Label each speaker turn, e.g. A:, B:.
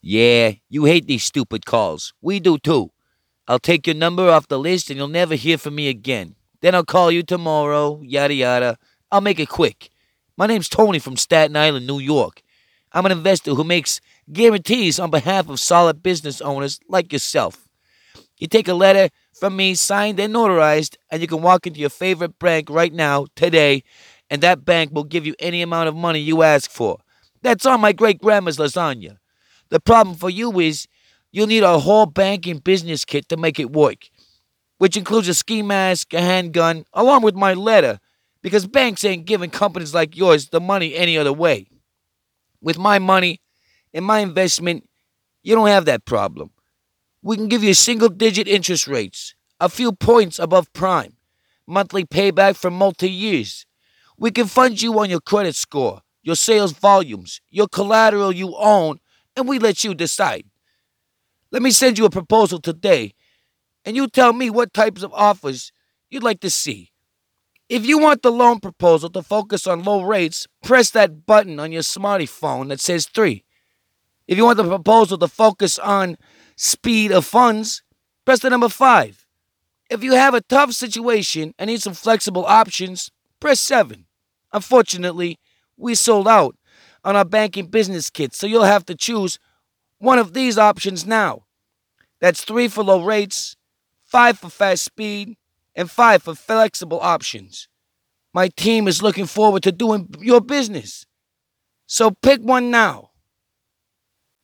A: Yeah, you hate these stupid calls. We do too. I'll take your number off the list and you'll never hear from me again. Then I'll call you tomorrow, yada yada. I'll make it quick. My name's Tony from Staten Island, New York. I'm an investor who makes guarantees on behalf of solid business owners like yourself. You take a letter from me signed and notarized, and you can walk into your favorite bank right now, today, and that bank will give you any amount of money you ask for. That's on my great grandma's lasagna. The problem for you is you'll need a whole banking business kit to make it work, which includes a ski mask, a handgun, along with my letter, because banks ain't giving companies like yours the money any other way. With my money and my investment, you don't have that problem. We can give you single digit interest rates, a few points above prime, monthly payback for multi years. We can fund you on your credit score, your sales volumes, your collateral you own, and we let you decide. Let me send you a proposal today, and you tell me what types of offers you'd like to see. If you want the loan proposal to focus on low rates, press that button on your smartphone that says 3. If you want the proposal to focus on speed of funds, press the number 5. If you have a tough situation and need some flexible options, press 7. Unfortunately, we sold out on our banking business kit, so you'll have to choose one of these options now. That's 3 for low rates, 5 for fast speed, and 5 for flexible options. My team is looking forward to doing your business. So pick one now.